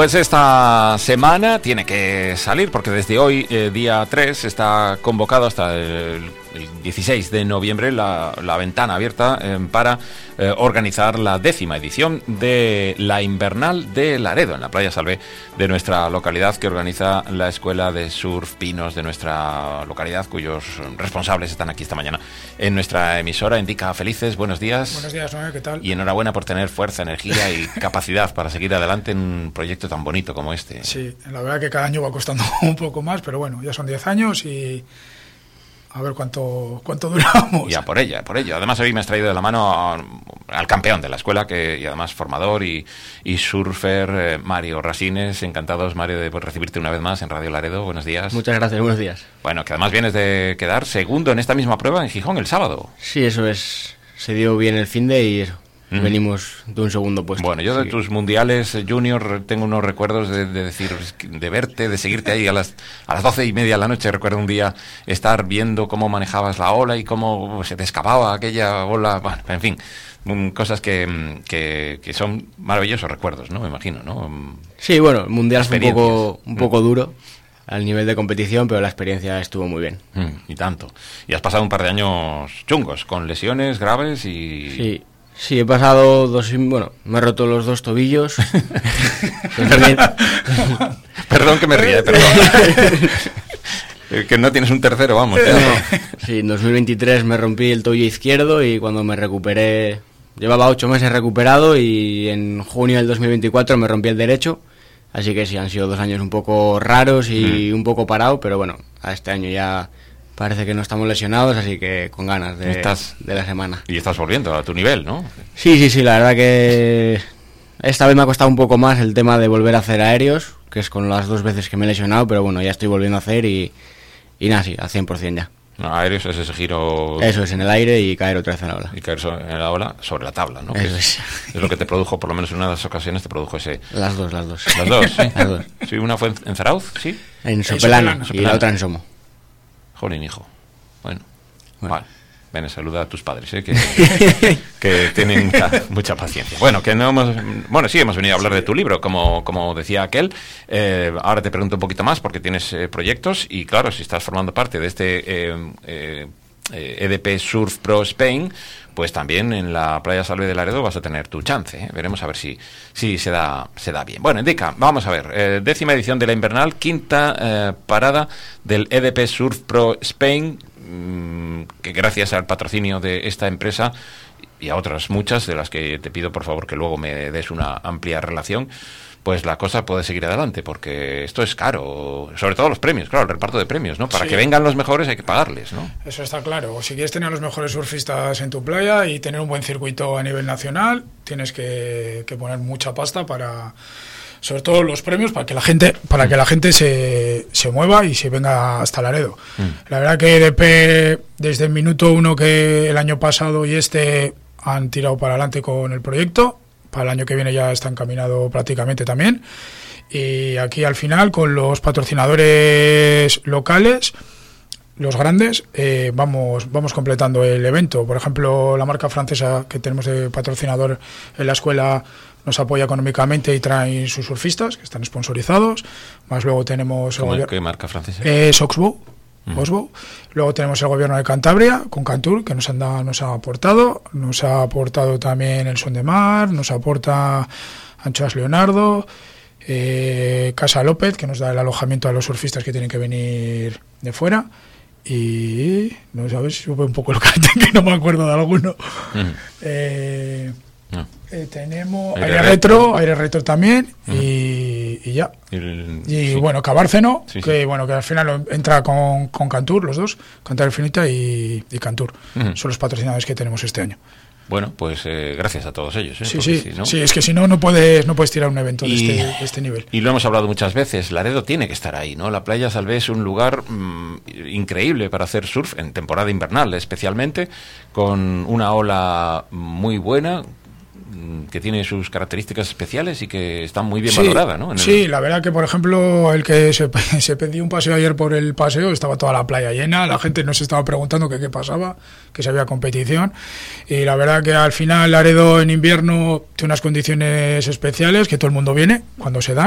pues esta semana tiene que salir porque desde hoy, día 3, está convocado hasta el 16 de noviembre la ventana abierta para organizar la 10ª edición de la Invernal de Laredo, en la Playa Salvé de nuestra localidad, que organiza la Escuela de Surf Pinos de nuestra localidad, cuyos responsables están aquí esta mañana en nuestra emisora. Indica Felices, buenos días. Buenos días, Noé, ¿qué tal? Y enhorabuena por tener fuerza, energía y capacidad para seguir adelante en un proyecto tan bonito como este. Sí, la verdad que cada año va costando un poco más, pero bueno, ya son 10 años y a ver cuánto duramos. Ya, por ello. Además, hoy me has traído de la mano al campeón de la escuela, y además formador y surfer, Mario Rasines. Encantados, Mario, de recibirte una vez más en Radio Laredo. Buenos días. Muchas gracias, buenos días. Bueno, que además vienes de quedar segundo en esta misma prueba en Gijón el sábado. Sí, eso es. Se dio bien el finde y eso. Venimos de un segundo puesto. Bueno, yo de tus mundiales junior tengo unos recuerdos de decir, de verte, de seguirte ahí a las 12:30 de la noche. Recuerdo un día estar viendo cómo manejabas la ola y cómo se te escapaba aquella ola. Bueno, en fin, cosas que son maravillosos recuerdos, ¿no? Me imagino, ¿no? Sí, bueno, el mundial fue un poco duro al nivel de competición, pero la experiencia estuvo muy bien. Y tanto. Y has pasado un par de años chungos, con lesiones graves y... Sí, he pasado me he roto los 2 tobillos. Perdón que me ríe, perdón. Que no tienes un tercero, vamos. No. Sí, en 2023 me rompí el tobillo izquierdo y cuando me recuperé, llevaba 8 meses recuperado y en junio del 2024 me rompí el derecho. Así que sí, han sido 2 años un poco raros y un poco parado, pero bueno, a este año ya... Parece que no estamos lesionados, así que con ganas de la semana. Y estás volviendo a tu nivel, ¿no? Sí, la verdad que esta vez me ha costado un poco más el tema de volver a hacer aéreos, que es con las 2 veces que me he lesionado, pero bueno, ya estoy volviendo a hacer y nada, sí, al 100% ya. No, aéreos es ese giro... Eso es, en el aire y caer otra vez en la ola. Y caer en la ola sobre la tabla, ¿no? Eso es. Es lo que te produjo, por lo menos en una de las ocasiones, te produjo ese... Las dos. ¿Las dos? Sí, las dos. Sí, una fue en Zarauz, ¿sí? En Sopelana y la otra en Somo. Jolín, hijo. Bueno. Vale. Ven, saluda a tus padres, que tienen mucha paciencia. Bueno, sí hemos venido a hablar de tu libro, como decía aquel. Ahora te pregunto un poquito más porque tienes proyectos y claro, si estás formando parte de este EDP Surf Pro Spain, pues también en la Playa Salvé de Laredo vas a tener tu chance. Veremos a ver si se da bien. Bueno, indica, vamos a ver, 10ª edición de la Invernal, 5ª parada del EDP Surf Pro Spain, que gracias al patrocinio de esta empresa y a otras muchas, de las que te pido por favor que luego me des una amplia relación, pues la cosa puede seguir adelante, porque esto es caro, sobre todo los premios, claro, el reparto de premios, ¿no? Para que vengan los mejores hay que pagarles, ¿no? Eso está claro. Si quieres tener a los mejores surfistas en tu playa y tener un buen circuito a nivel nacional, tienes que poner mucha pasta para, sobre todo los premios, para que la gente se mueva y se venga hasta Laredo. La verdad que EDP, desde el minuto 1 que el año pasado y han tirado para adelante con el proyecto. Para el año que viene ya está encaminado prácticamente también. Y aquí al final, con los patrocinadores locales, los grandes, vamos completando el evento. Por ejemplo, la marca francesa que tenemos de patrocinador en la escuela nos apoya económicamente y traen sus surfistas, que están sponsorizados. Más luego tenemos... ¿Qué marca francesa? Oxbow. Luego tenemos el gobierno de Cantabria con Cantur, que nos ha aportado también el Son de Mar, nos aporta Anchoas Leonardo, Casa López, que nos da el alojamiento a los surfistas que tienen que venir de fuera, y no sabes si sube un poco el cartel, que no me acuerdo de alguno. Tenemos Aire Retro también y ya. Bueno, Cabárceno, sí. Que al final entra con Cantur, los dos, Cantar Infinita y Cantur. Son los patrocinadores que tenemos este año. Bueno, pues gracias a todos ellos. Sí, es que si no puedes tirar un evento de este nivel. Y lo hemos hablado muchas veces, Laredo tiene que estar ahí, ¿no? La Playa Salvé es un lugar increíble para hacer surf, en temporada invernal especialmente, con una ola muy buena, que tiene sus características especiales y que está muy bien valorada, ¿no? Sí, la verdad que, por ejemplo, el que se pedía un paseo ayer por el paseo, estaba toda la playa llena, la gente nos estaba preguntando qué pasaba, que si había competición, y la verdad que al final Laredo en invierno tiene unas condiciones especiales, que todo el mundo viene cuando se dan,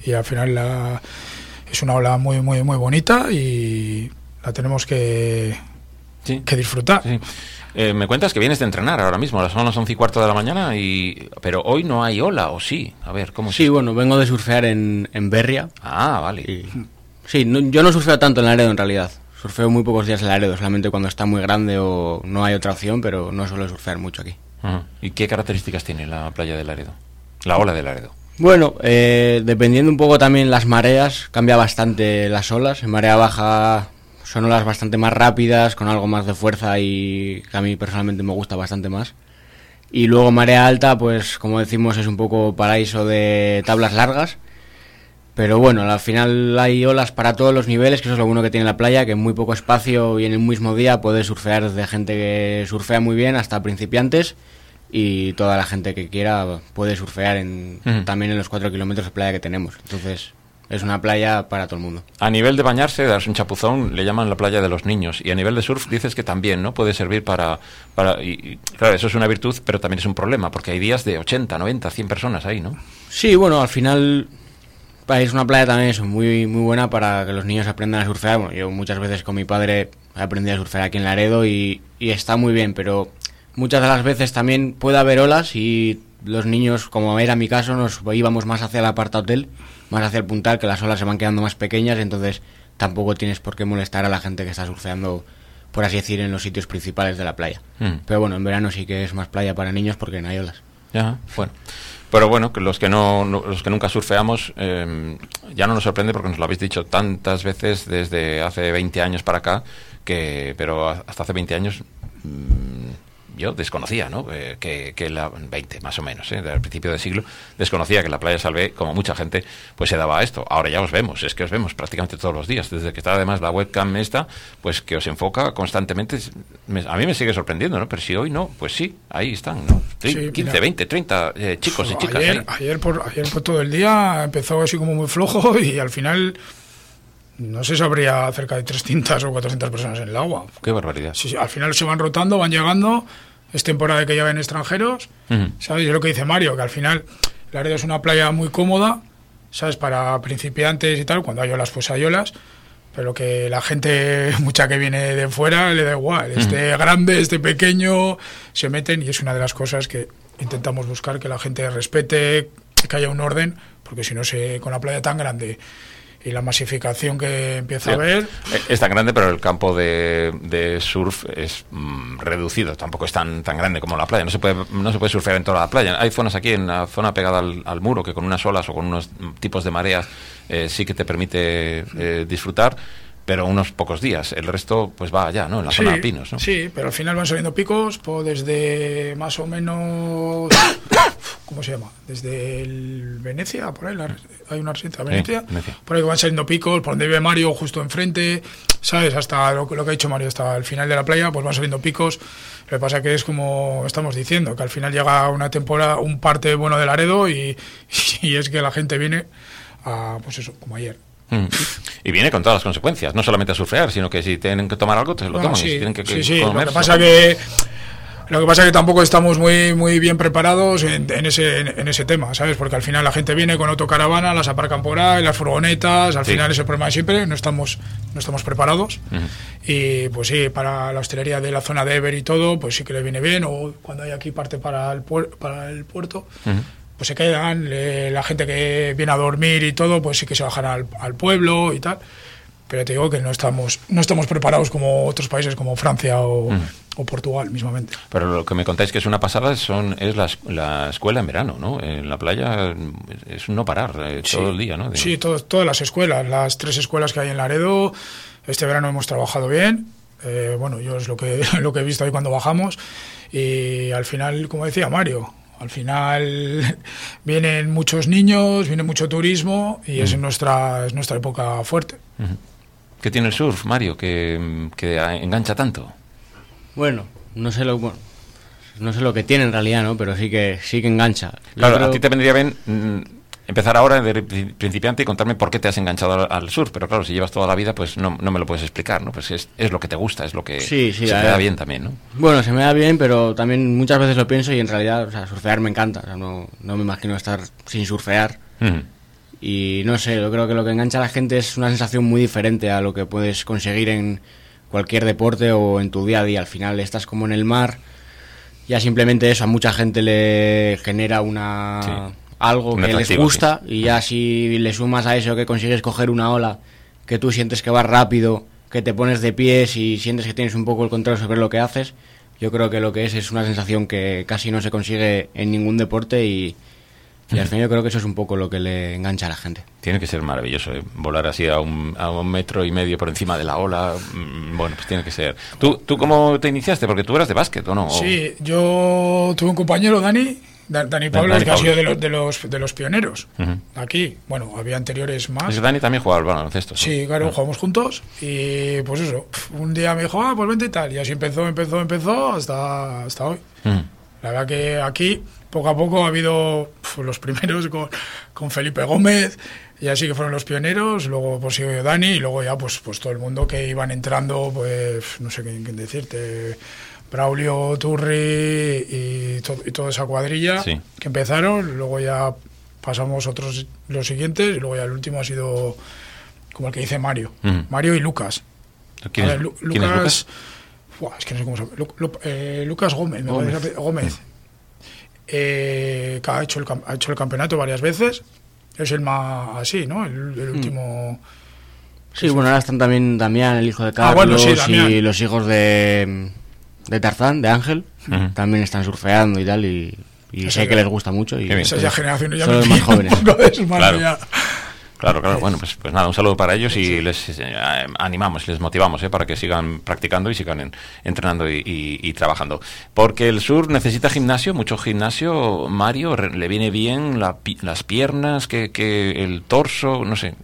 y al final es una ola muy muy muy bonita y la tenemos que disfrutar. Sí. Me cuentas que vienes de entrenar ahora mismo, son las 11:15 de la mañana, pero hoy no hay ola, ¿o sí? A ver, ¿cómo es? Sí, bueno, vengo de surfear en Berria. Ah, vale. Sí, yo no surfeo tanto en Laredo en realidad. Surfeo muy pocos días en Laredo, solamente cuando está muy grande o no hay otra opción, pero no suelo surfear mucho aquí. ¿Y qué características tiene la playa de Laredo? La ola de Laredo. Bueno, dependiendo un poco también las mareas, cambia bastante las olas. En marea baja son olas bastante más rápidas, con algo más de fuerza y que a mí personalmente me gusta bastante más. Y luego marea alta, pues como decimos, es un poco paraíso de tablas largas. Pero bueno, al final hay olas para todos los niveles, que eso es lo bueno que tiene la playa, que en muy poco espacio y en un mismo día puedes surfear desde gente que surfea muy bien hasta principiantes, y toda la gente que quiera puede surfear también en los 4 kilómetros de playa que tenemos. Entonces es una playa para todo el mundo. A nivel de bañarse, darse un chapuzón, le llaman la playa de los niños. Y a nivel de surf dices que también, ¿no? Puede servir para y claro, eso es una virtud, pero también es un problema, porque hay días de 80, 90, 100 personas ahí, ¿no? Sí, bueno, al final es una playa también muy muy buena para que los niños aprendan a surfear. Bueno, yo muchas veces con mi padre he aprendido a surfear aquí en Laredo y está muy bien, pero muchas de las veces también puede haber olas y los niños, como era mi caso, nos íbamos más hacia el apartahotel, más hacia el puntal, que las olas se van quedando más pequeñas, entonces tampoco tienes por qué molestar a la gente que está surfeando, por así decir, en los sitios principales de la playa. Pero bueno, en verano sí que es más playa para niños porque no hay olas. Ya, bueno. Pero bueno, que los que nunca surfeamos, ya no nos sorprende porque nos lo habéis dicho tantas veces desde hace 20 años para acá, pero hasta hace 20 años yo desconocía, ¿no? Que 20 más o menos, al principio del siglo, desconocía que la playa Salvé, como mucha gente, pues se daba a esto. Ahora ya os vemos prácticamente todos los días, desde que está además la webcam esta, pues que os enfoca constantemente. A mí me sigue sorprendiendo, ¿no? Pero si hoy no, pues sí, ahí están, ¿no? 15, mira, 20, 30 chicos y chicas. Ayer por todo el día empezó así como muy flojo y al final no sé si habría cerca de 300 o 400 personas en el agua. Qué barbaridad. Sí, al final se van rotando, van llegando. Es temporada de que lleven extranjeros, ¿sabes? Y es lo que dice Mario, que al final Laredo es una playa muy cómoda, ¿sabes? Para principiantes y tal, cuando hay olas, pues hay olas, pero que la gente, mucha que viene de fuera, le da igual. Este grande, este pequeño, se meten y es una de las cosas que intentamos buscar, que la gente respete, que haya un orden, porque si no, con la playa tan grande y la masificación que empieza a haber. Es tan grande, pero el campo de surf es reducido, tampoco es tan grande como la playa, no se puede surfear en toda la playa. Hay zonas aquí, en la zona pegada al muro, que con unas olas o con unos tipos de mareas sí que te permite disfrutar, pero unos pocos días. El resto pues va allá, ¿no? En la zona de pinos, ¿no? Sí, pero al final van saliendo picos, desde más o menos... ¿Cómo se llama? Desde el Venecia, por ahí hay una residencia de Venecia, por ahí van saliendo picos, por donde vive Mario, justo enfrente, ¿sabes? Hasta lo que ha dicho Mario, hasta el final de la playa, pues van saliendo picos. Lo que pasa que es como estamos diciendo, que al final llega una temporada, un parte bueno de Laredo y es que la gente viene a, pues eso, como ayer. Y viene con todas las consecuencias, no solamente a surfear, sino que si tienen que tomar algo, se lo toman. Sí, si tienen que comer, lo que pasa que tampoco estamos muy bien preparados en ese tema, ¿sabes? Porque al final la gente viene con autocaravana, las aparcan por ahí, las furgonetas, al final es el problema de siempre, no estamos preparados. Y pues sí, para la hostelería de la zona de Ever y todo, pues sí que le viene bien, o cuando hay aquí parte para el puerto, pues se quedan, la gente que viene a dormir y todo, pues sí que se bajan al pueblo y tal. Pero te digo que no estamos preparados como otros países como Francia o Portugal mismamente. Pero lo que me contáis que es una pasada es la escuela en verano, ¿no? En la playa es un no parar todo el día, ¿no? Sí, todas las escuelas, las 3 escuelas que hay en Laredo. Este verano hemos trabajado bien. Bueno, yo es lo que he visto ahí cuando bajamos. Y al final, como decía Mario, al final vienen muchos niños, viene mucho turismo y es nuestra época fuerte. ¿Qué tiene el surf, Mario, que engancha tanto? Bueno, no sé lo que tiene en realidad, ¿no? Pero sí que engancha. Claro, a ti te vendría bien empezar ahora de principiante y contarme por qué te has enganchado al surf, pero claro, si llevas toda la vida, pues no me lo puedes explicar, ¿no? Pues es lo que te gusta, es lo que se te da bien también, ¿no? Bueno, se me da bien, pero también muchas veces lo pienso y en realidad, o sea, surfear me encanta, o sea, no me imagino estar sin surfear. Y no sé, yo creo que lo que engancha a la gente es una sensación muy diferente a lo que puedes conseguir en cualquier deporte o en tu día a día. Al final estás como en el mar, ya simplemente eso a mucha gente le genera algo que les gusta, y ya si le sumas a eso que consigues coger una ola, que tú sientes que vas rápido, que te pones de pies y sientes que tienes un poco el control sobre lo que haces, yo creo que lo que es una sensación que casi no se consigue en ningún deporte y al final yo creo que eso es un poco lo que le engancha a la gente. Tiene que ser maravilloso, ¿eh? Volar así a 1,5 metros por encima de la ola. Bueno, pues tiene que ser. ¿Tú cómo te iniciaste? Porque tú eras de básquet, ¿o no? Sí, yo tuve un compañero, Dani Pablos, que ha sido de los pioneros aquí. Bueno, había anteriores más. Es que Dani también jugaba al baloncesto. Sí, claro, jugamos juntos y pues eso, un día me dijo, pues vente y tal, y así empezó hasta hoy. La verdad que aquí poco a poco ha habido los primeros con Felipe Gómez, y así que fueron los pioneros, luego pues siguió Dani, y luego ya pues todo el mundo que iban entrando, pues no sé quién decirte, Braulio, Turri y toda esa cuadrilla que empezaron, luego ya pasamos los siguientes, y luego ya el último ha sido como el que dice Mario, Mario y Lucas. ¿Quién es Lucas? Es que no sé cómo se llama. Lucas Gómez. Gómez. Que ha hecho el campeonato varias veces. Es el más así, ¿no? El último. Sí, bueno, ahora están también Damián, el hijo de Carlos, y los hijos de Tarzán, de Ángel. También están surfeando y tal, y sé que les gusta mucho. Y esa ya generación ya son los más jóvenes. Claro. Bueno, pues nada, un saludo para ellos y les animamos, les motivamos para que sigan practicando y sigan entrenando y trabajando. Porque el surf necesita gimnasio, mucho gimnasio. Mario, ¿le viene bien las piernas, que el torso, no sé,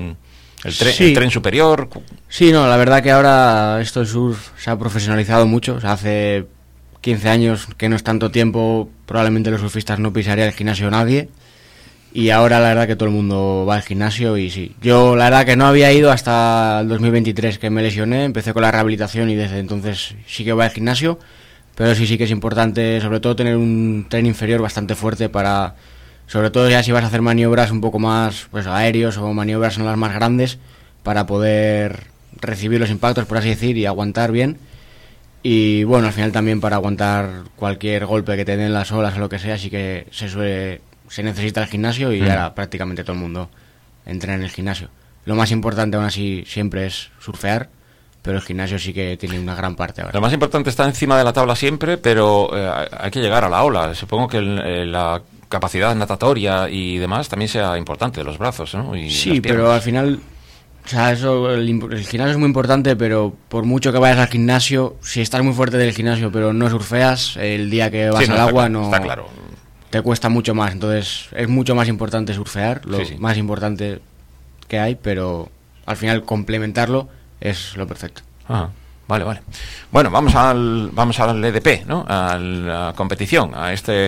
el tren superior? Sí, no, la verdad que ahora esto del surf se ha profesionalizado mucho. O sea, hace 15 años, que no es tanto tiempo, probablemente los surfistas no pisaría el gimnasio nadie. Y ahora la verdad que todo el mundo va al gimnasio, y sí. Yo la verdad que no había ido hasta el 2023 que me lesioné, empecé con la rehabilitación y desde entonces sí que voy al gimnasio, pero sí que es importante sobre todo tener un tren inferior bastante fuerte para, sobre todo ya si vas a hacer maniobras un poco más pues aéreos o maniobras en las más grandes, para poder recibir los impactos, por así decir, y aguantar bien. Y bueno, al final también para aguantar cualquier golpe que te den las olas o lo que sea, así que se necesita el gimnasio, y ahora prácticamente todo el mundo entrena en el gimnasio. Lo más importante aún así siempre es surfear, pero el gimnasio sí que tiene una gran parte ahora. Lo más importante está encima de la tabla siempre, pero hay que llegar a la ola. Supongo que la capacidad natatoria y demás también sea importante, de los brazos, ¿no? Y sí, pero al final, o sea, el gimnasio es muy importante, pero por mucho que vayas al gimnasio, si estás muy fuerte del gimnasio pero no surfeas, el día que vas al agua está claro. Te cuesta mucho más. Entonces es mucho más importante surfear, más importante que hay, pero al final complementarlo es lo perfecto. Vale. Bueno, vamos al EDP, ¿no? A la competición, a este...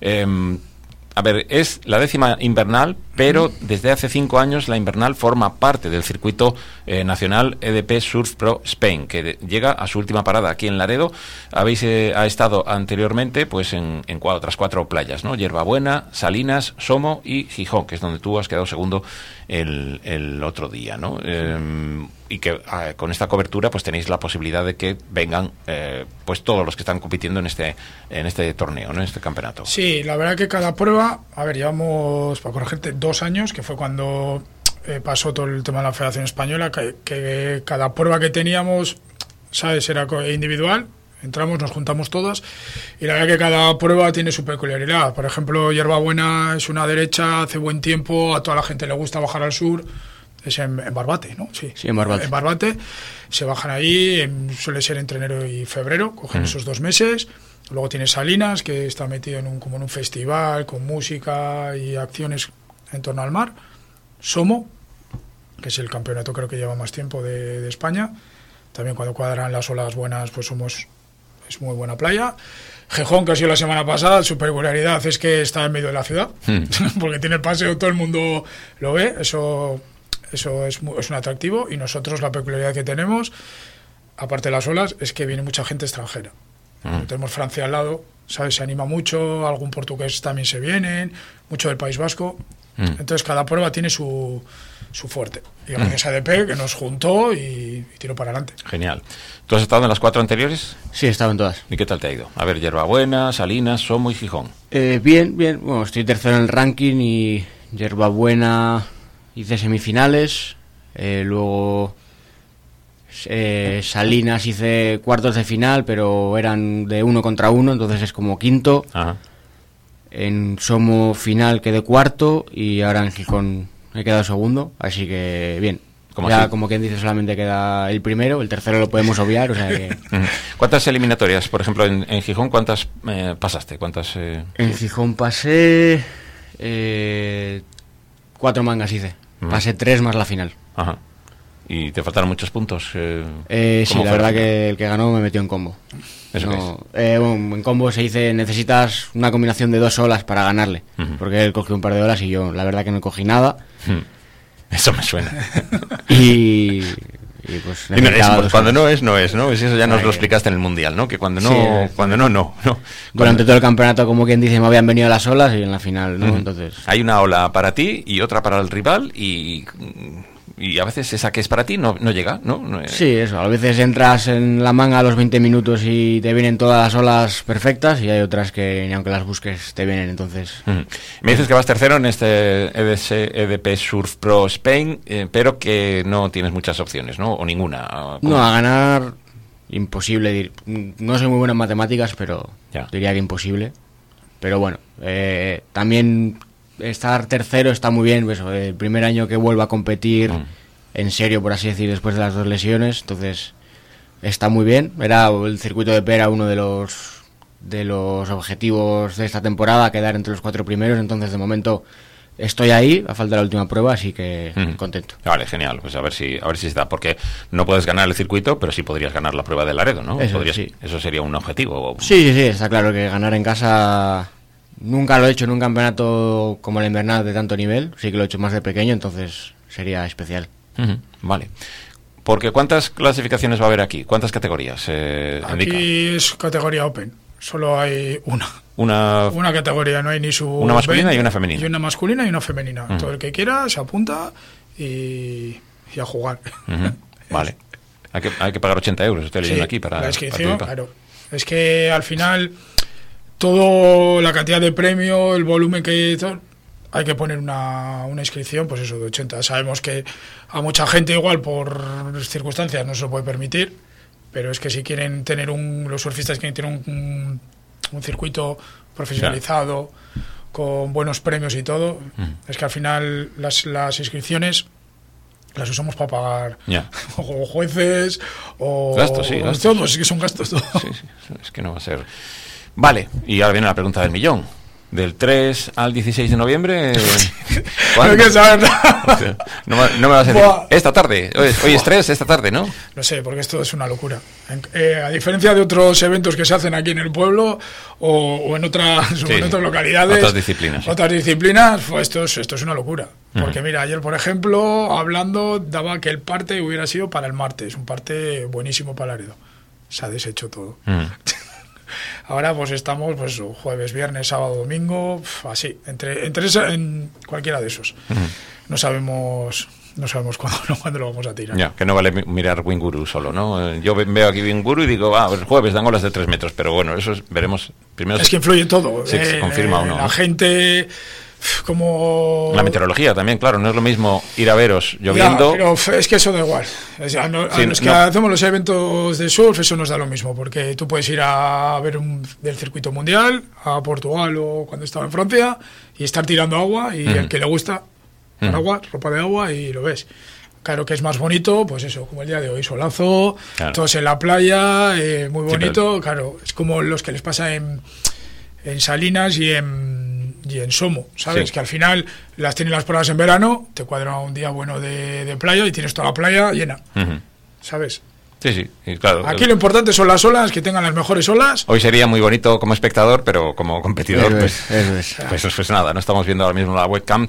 a ver, es la 10ª invernal, pero desde hace 5 años la invernal forma parte del circuito nacional EDP Surf Pro Spain, que llega a su última parada aquí en Laredo. Ha estado anteriormente pues en otras 4 playas, ¿no? Hierbabuena, Salinas, Somo y Gijón, que es donde tú has quedado segundo el otro día, ¿no? Y que con esta cobertura pues tenéis la posibilidad de que vengan pues todos los que están compitiendo en este torneo, ¿no? En este campeonato. Sí, la verdad que cada prueba, llevamos, para corregirte, 2 años, que fue cuando pasó todo el tema de la Federación Española, que cada prueba que teníamos, ¿sabes?, era individual. Entramos, nos juntamos todas, y la verdad que cada prueba tiene su peculiaridad. Por ejemplo, Hierbabuena es una derecha, hace buen tiempo, a toda la gente le gusta bajar al sur. Es en Barbate, ¿no? Sí, en Barbate. En Barbate se bajan allí, suele ser entre enero y febrero, cogen esos 2 meses. Luego tiene Salinas, que está metido como en un festival, con música y acciones en torno al mar. Somo, que es el campeonato creo que lleva más tiempo de España. También cuando cuadran las olas buenas, pues es muy buena playa. Gijón, que ha sido la semana pasada, su peculiaridad es que está en medio de la ciudad, porque tiene el paseo, todo el mundo lo ve, eso es un atractivo. Y nosotros la peculiaridad que tenemos, aparte de las olas, es que viene mucha gente extranjera. Tenemos Francia al lado, ¿sabes? Se anima mucho, algún portugués también se vienen, mucho del País Vasco, Entonces cada prueba tiene su fuerte. Y gracias a EDP que nos juntó y tiró para adelante. Genial. ¿Tú has estado en las 4 anteriores? Sí, he estado en todas. ¿Y qué tal te ha ido? A ver, Yerbabuena, Salinas, Somo y Gijón. Bien. Bueno, estoy tercero en el ranking y Yerbabuena hice semifinales. Luego Salinas hice cuartos de final, pero eran de 1 contra 1, entonces es como quinto. Ajá. En Somo final quedé cuarto y ahora en Gijón he quedado segundo, así que bien. Ya, como quien dice, solamente queda el primero, el tercero lo podemos obviar, o sea que... ¿Cuántas eliminatorias, por ejemplo, en Gijón, cuántas pasaste? ¿Cuántas? En Gijón pasé 4 mangas hice. Pasé 3 más la final. Ajá. ¿Y te faltaron muchos puntos? Sí, la verdad que el que ganó me metió en combo. ¿Eso bueno, en combo se dice, necesitas una combinación de 2 olas para ganarle, porque él cogió un par de olas y yo la verdad que no cogí nada. Eso me suena. y pues cuando no es, ¿no? Eso ya nos lo explicaste en el Mundial, ¿no? Que cuando no, sí, cuando no. Durante todo el campeonato, como quien dice, me habían venido las olas y en la final, ¿no? Entonces... Hay una ola para ti y otra para el rival y a veces esa que es para ti no llega, ¿no? Sí, eso. A veces entras en la manga a los 20 minutos y te vienen todas las olas perfectas y hay otras que ni aunque las busques te vienen, entonces... Me dices que vas tercero en este EDP Surf Pro Spain, pero que no tienes muchas opciones, ¿no? O ninguna. No, a ganar imposible. No soy muy bueno en matemáticas, pero diría que imposible. Pero bueno, también... Estar tercero está muy bien, pues, el primer año que vuelvo a competir en serio, por así decir, después de las 2 lesiones, entonces está muy bien. El circuito de Pera, uno de los objetivos de esta temporada, quedar entre los 4 primeros, entonces de momento estoy ahí, a falta de la última prueba, así que contento. Vale, genial, pues a ver si se da, porque no puedes ganar el circuito, pero sí podrías ganar la prueba de Laredo, ¿no? Eso sería un objetivo. Sí, está claro que ganar en casa... Nunca lo he hecho en un campeonato como el invernal de tanto nivel, sí que lo he hecho más de pequeño, entonces sería especial. Vale. Porque ¿cuántas clasificaciones va a haber aquí? ¿Cuántas categorías? Aquí es categoría Open, solo hay una categoría, no hay ni una masculina y una femenina. Y una masculina y una femenina. Todo el que quiera se apunta y a jugar. Vale. Hay que pagar 80 euros, estoy leyendo aquí para... La inscripción, claro. Es que al final... Todo la cantidad de premio, el volumen que hay que poner una inscripción, pues eso, de 80. Sabemos que a mucha gente igual por circunstancias no se lo puede permitir, pero es que si quieren tener los surfistas quieren tener un circuito profesionalizado, con buenos premios y todo, es que al final las inscripciones las usamos para pagar o jueces o gastos, sí, gastos. Todo, es que son gastos todo. Sí, es que no va a ser... Vale, y ahora viene la pregunta del millón. Del 3 al 16 de noviembre... No quiero saber nada. No me vas a decir... Esta tarde. Hoy es 3, esta tarde, ¿no? No sé, porque esto es una locura. A diferencia de otros eventos que se hacen aquí en el pueblo o en otras localidades... Otras disciplinas, pues esto es una locura. Porque mira, ayer, por ejemplo, hablando, daba que el parte hubiera sido para el martes. Un parte buenísimo para Laredo. Se ha deshecho todo. Ahora pues estamos jueves, viernes, sábado, domingo, así, en cualquiera de esos. No sabemos cuándo lo vamos a tirar. Ya, que no vale mirar Winguru solo, ¿no? Yo veo aquí Winguru y digo, el jueves dan olas de 3 metros, pero bueno, eso veremos primero. Es que influye todo. Si se confirma o no. La gente... como la meteorología también, claro, no es lo mismo ir a veros lloviendo. Pero es que eso da igual. Hacemos los eventos de surf, eso nos da lo mismo, porque tú puedes ir a ver del circuito mundial a Portugal o cuando estaba en Francia y estar tirando agua y el que le gusta agua, ropa de agua y lo ves. Claro que es más bonito, pues eso, como el día de hoy, solazo, todos en la playa, muy bonito, claro, es como los que les pasa en Salinas y en Somo, ¿sabes? Que al final las tienes las pruebas en verano, te cuadra un día bueno de playa y tienes toda la playa llena, ¿sabes? Sí, y claro. Aquí lo importante son las olas, que tengan las mejores olas. Hoy sería muy bonito como espectador, pero como competidor, pues nada, no estamos viendo ahora mismo la webcam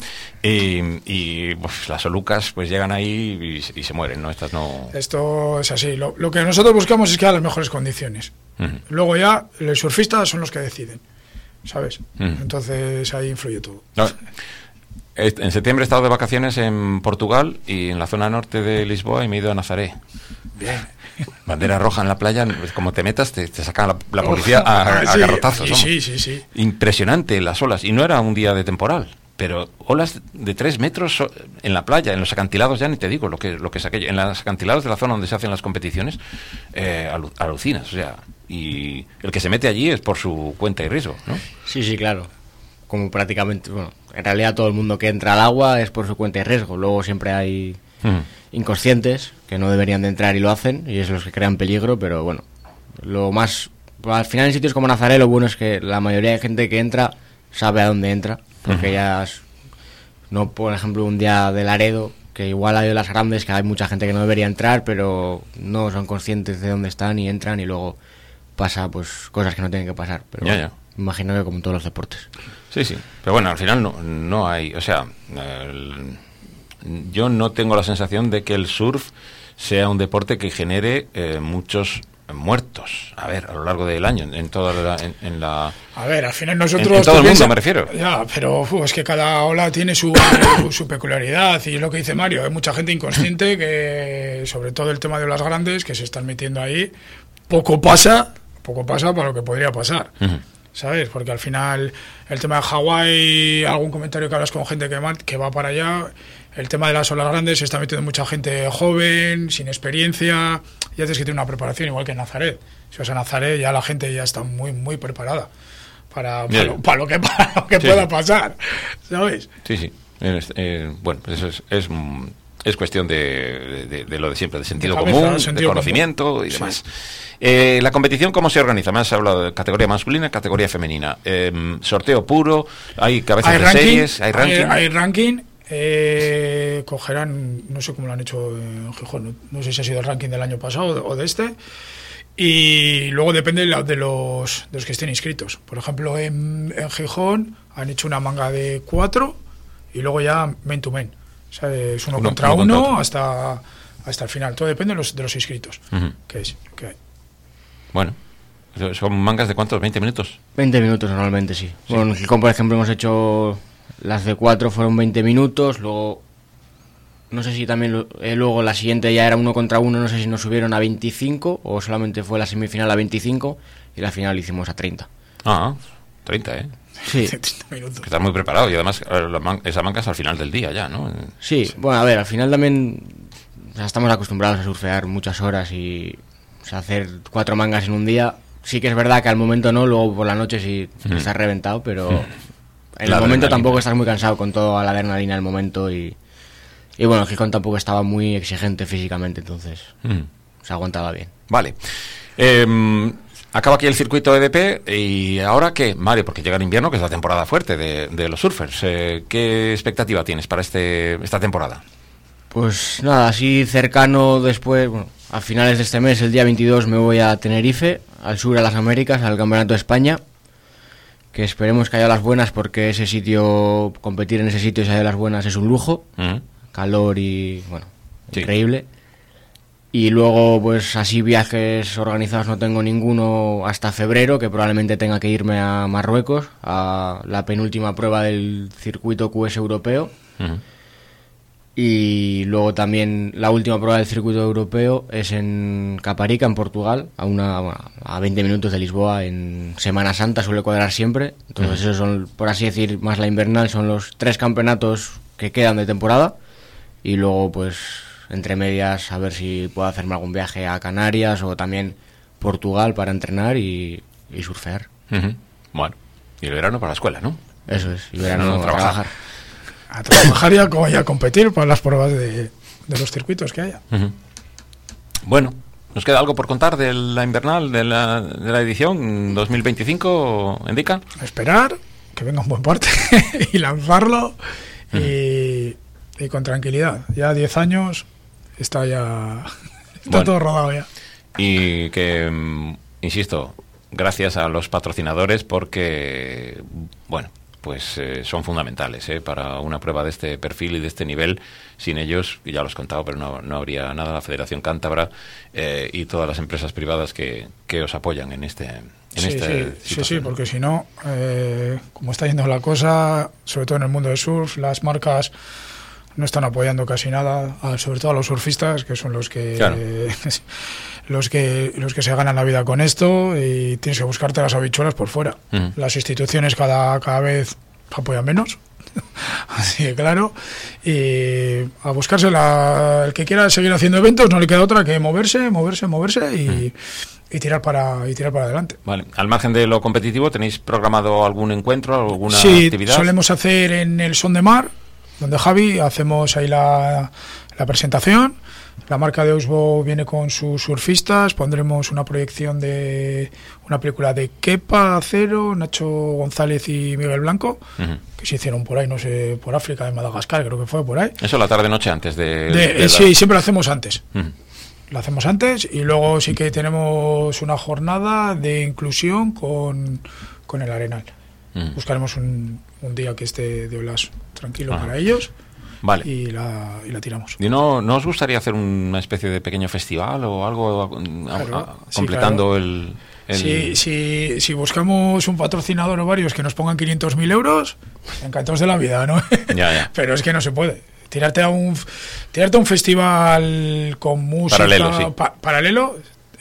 y pues, las olucas pues llegan ahí y se mueren, ¿no? Estas no... Esto es así. Lo que nosotros buscamos es que haya las mejores condiciones. Luego ya los surfistas son los que deciden, ¿sabes? Entonces ahí influye todo. No. En septiembre he estado de vacaciones en Portugal y en la zona norte de Lisboa y me he ido a Nazaré. Bien. Bandera roja en la playa, pues como te metas, te sacan la policía a sí, garrotazos. Sí. Impresionante las olas. Y no era un día de temporal, pero olas de 3 metros en la playa, en los acantilados, ya ni te digo lo que es aquello. En los acantilados de la zona donde se hacen las competiciones, alucinas. O sea, y el que se mete allí es por su cuenta y riesgo, ¿no? Sí, claro. Como prácticamente, bueno, en realidad todo el mundo que entra al agua es por su cuenta y riesgo. Luego siempre hay inconscientes que no deberían de entrar y lo hacen, y es los que crean peligro, pero bueno, lo más... Al final en sitios como Nazaré lo bueno es que la mayoría de gente que entra sabe a dónde entra, porque ya no, por ejemplo, un día de Laredo, que igual hay de las grandes, que hay mucha gente que no debería entrar, pero no son conscientes de dónde están y entran, y luego pasa pues cosas que no tienen que pasar, pero ya. Me imagino que como en todos los deportes. Sí, pero bueno, al final no hay, o sea, yo no tengo la sensación de que el surf sea un deporte que genere muchos muertos, a ver, a lo largo del año, en toda la A ver, al final nosotros... En todo el mundo me refiero. Ya, pero es que cada ola tiene su peculiaridad, y es lo que dice Mario, hay mucha gente inconsciente que, sobre todo el tema de olas grandes, que se están metiendo ahí, poco pasa para lo que podría pasar. ¿Sabes? Porque al final el tema de Hawái, algún comentario que hablas con gente que va para allá, el tema de las olas grandes se está metiendo mucha gente joven, sin experiencia, y haces que tiene una preparación igual que en Nazaret. Si vas a Nazaret ya la gente ya está muy preparada para lo que pueda pasar, ¿sabes? Sí. Bueno, pues eso es cuestión de lo de siempre, de sentido común, de conocimiento y demás. La competición, ¿cómo se organiza? Me has hablado de categoría masculina, categoría femenina. Sorteo puro, hay cabezas de series, hay ranking. Hay ranking. Cogerán, no sé cómo lo han hecho en Gijón, no sé si ha sido el ranking del año pasado o de este. Y luego depende de los que estén inscritos. Por ejemplo, en Gijón han hecho una manga de 4 y luego ya men to men. O sea, es uno contra uno hasta el final. Todo depende de los inscritos. Que hay. Bueno, ¿son mangas de cuántos? ¿20 minutos? 20 minutos normalmente, sí. Bueno, en Gijón, por ejemplo, hemos hecho las de 4, fueron 20 minutos. Luego, no sé si también luego la siguiente ya era 1 contra 1. No sé si nos subieron a 25 o solamente fue la semifinal a 25 y la final hicimos a 30. 30, ¿eh? Sí. 30 minutos. Que estás muy preparado, y además esa manga es al final del día ya, ¿no? Sí, bueno, a ver, al final también, o sea, estamos acostumbrados a surfear muchas horas y, o sea, hacer 4 mangas en un día. Sí que es verdad que al momento no, luego por la noche sí estás reventado, pero en el momento tampoco estás muy cansado con toda la adrenalina del momento, y bueno, Gijón tampoco estaba muy exigente físicamente, entonces se aguantaba bien. Vale. Acaba aquí el circuito EDP, y ¿ahora qué, Mario? Porque llega el invierno, que es la temporada fuerte de los surfers. ¿Qué expectativa tienes para esta temporada? Pues nada, así cercano después, bueno, a finales de este mes, el día 22, me voy a Tenerife, al sur, a las Américas, al Campeonato de España, que esperemos que haya las buenas, porque ese sitio, competir en ese sitio y si haya las buenas es un lujo, calor y, bueno, increíble. Y luego, pues así viajes organizados no tengo ninguno hasta febrero, que probablemente tenga que irme a Marruecos, a la penúltima prueba del circuito QS europeo. Y luego también la última prueba del circuito europeo es en Caparica, en Portugal, a 20 minutos de Lisboa. En Semana Santa suele cuadrar siempre. Entonces esos son, por así decir, más la invernal, son los 3 campeonatos que quedan de temporada. Y luego, pues, entre medias, a ver si puedo hacerme algún viaje a Canarias o también Portugal para entrenar y surfear. Bueno, y el verano para la escuela, ¿no? Eso es, y verano a trabajar. A trabajar y a competir para las pruebas de los circuitos que haya. Bueno, ¿nos queda algo por contar de la invernal, de la edición 2025, Indica? Esperar, que venga un buen parte y lanzarlo y con tranquilidad. Ya 10 años está todo rodado ya. Y que, insisto, gracias a los patrocinadores, porque, bueno, pues son fundamentales para una prueba de este perfil y de este nivel. Sin ellos, ya lo he contado, pero no habría nada. La Federación Cántabra y todas las empresas privadas que os apoyan en Sí, porque si no, como está yendo la cosa, sobre todo en el mundo del surf, las marcas no están apoyando casi nada, sobre todo a los surfistas, que son los que, claro. los que se ganan la vida con esto, y tienes que buscarte las habichuelas por fuera. Las instituciones cada vez apoyan menos, así que claro, y a buscarse el que quiera seguir haciendo eventos no le queda otra que moverse y tirar para adelante. Vale. Al margen de lo competitivo, ¿tenéis programado algún encuentro, alguna actividad? Sí, solemos hacer en el Son de Mar, donde Javi, hacemos ahí la presentación. La marca de Ousbo viene con sus surfistas, pondremos una proyección de una película de Kepa Acero, Nacho González y Miguel Blanco, que se hicieron por ahí, no sé, por África, en Madagascar, creo que fue por ahí. Eso la tarde-noche antes Sí, siempre lo hacemos antes. Lo hacemos antes, y luego sí que tenemos una jornada de inclusión con el Arenal. Buscaremos un día que esté de olas tranquilo para ellos. Vale. Y la tiramos. ¿Y no os gustaría hacer una especie de pequeño festival o algo completando el...? Si buscamos un patrocinador o varios que nos pongan 500.000 euros, encantados de la vida, ¿no? Ya. Pero es que no se puede. Tirarte a un festival con música paralelo,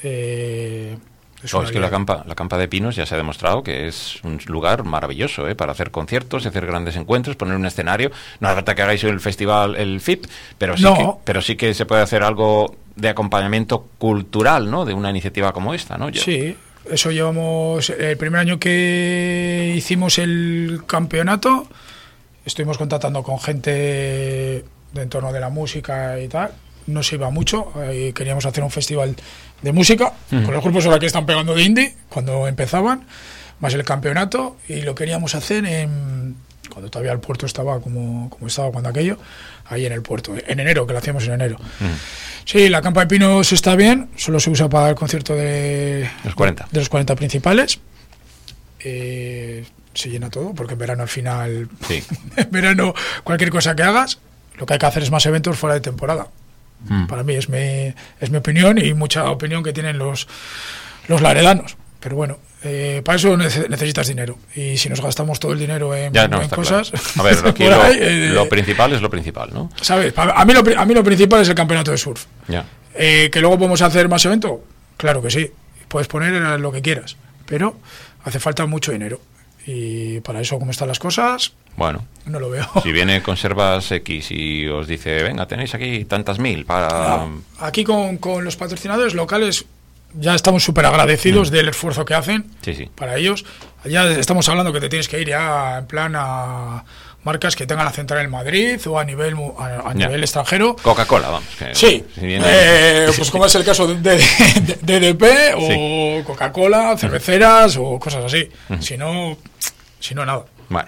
es que la Campa de Pinos ya se ha demostrado que es un lugar maravilloso para hacer conciertos, hacer grandes encuentros, poner un escenario. No hace falta que hagáis el festival, el FIP, pero sí que se puede hacer algo de acompañamiento cultural, ¿no? De una iniciativa como esta, ¿no? Sí, eso llevamos. El primer año que hicimos el campeonato, estuvimos contactando con gente de entorno de la música y tal. No se iba mucho, queríamos hacer un festival de música con los grupos ahora que están pegando de indie cuando empezaban, más el campeonato, y lo queríamos hacer cuando todavía el puerto estaba como estaba cuando aquello, ahí en el puerto, en enero, que lo hacíamos en enero. Sí, la Campa de Pinos está bien, solo se usa para el concierto de los 40 principales. Se llena todo, porque en verano al final, en verano cualquier cosa que hagas, lo que hay que hacer es más eventos fuera de temporada. Para mí es mi opinión, y mucha opinión que tienen los laredanos, pero bueno, para eso necesitas dinero, y si nos gastamos todo el dinero en cosas, claro. A ver, aquí lo principal es lo principal, ¿no? ¿Sabes? A mí lo principal es el campeonato de surf. Que luego podemos hacer más eventos, claro que sí, puedes poner lo que quieras, pero hace falta mucho dinero, y para eso, como están las cosas, bueno, no lo veo. Si viene Conservas X y os dice, venga, tenéis aquí tantas mil para... Aquí con los patrocinadores locales ya estamos súper agradecidos del esfuerzo que hacen para ellos. Ya estamos hablando que te tienes que ir ya en plan a marcas que tengan la central en Madrid o a nivel nivel extranjero. Coca-Cola, vamos. Sí, si viene... pues como es el caso de DDP o Coca-Cola, cerveceras o cosas así. Si no, nada. Bueno.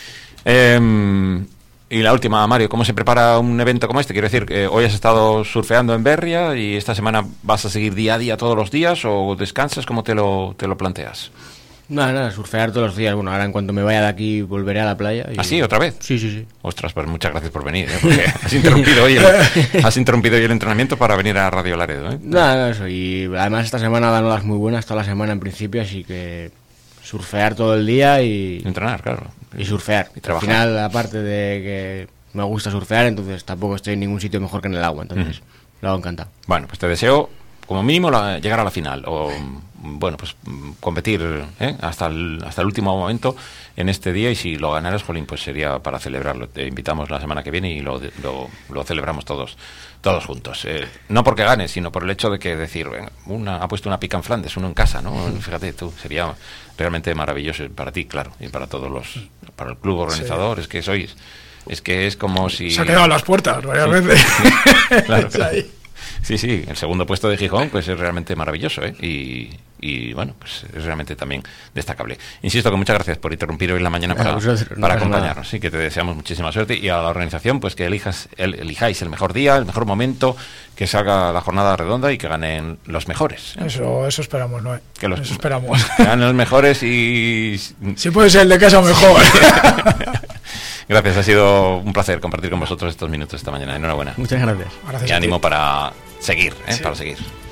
Y la última, Mario, ¿cómo se prepara un evento como este? Quiero decir, hoy has estado surfeando en Berria y esta semana vas a seguir día a día todos los días, o descansas, ¿cómo te lo planteas? Nada, surfear todos los días. Bueno, ahora en cuanto me vaya de aquí volveré a la playa. ¿Ah, sí? ¿Otra vez? Sí. Ostras, pues muchas gracias por venir, porque has interrumpido hoy el entrenamiento para venir a Radio Laredo, Nada, eso. Y además esta semana dan olas muy buenas, toda la semana en principio, así que surfear todo el día y... Entrenar, claro. Y surfear. Y trabajar. Al final, aparte de que me gusta surfear, entonces tampoco estoy en ningún sitio mejor que en el agua, entonces lo hago encantado. Bueno, pues te deseo, como mínimo, llegar a la final, o bueno, pues competir hasta el último momento en este día, y si lo ganaras, jolín, pues sería para celebrarlo. Te invitamos la semana que viene y lo celebramos todos juntos. No porque ganes, sino por el hecho de que decir, ha puesto una pica en Flandes, uno en casa, ¿no? Fíjate tú, sería realmente maravilloso para ti, claro, y para para el club organizador. Es que es como si... Se ha quedado a las puertas varias veces. Claro. Sí, el segundo puesto de Gijón pues es realmente maravilloso, y bueno, pues es realmente también destacable. Insisto que muchas gracias por interrumpir hoy en la mañana para acompañarnos, sí, que te deseamos muchísima suerte, y a la organización pues que elijáis el mejor día, el mejor momento, que salga la jornada redonda y que ganen los mejores. Eso esperamos, ¿no? Eso esperamos. Que ganen los mejores y... Si puede ser el de casa, mejor. Gracias, ha sido un placer compartir con vosotros estos minutos esta mañana. Enhorabuena. Muchas gracias. Y ánimo para seguir, para seguir.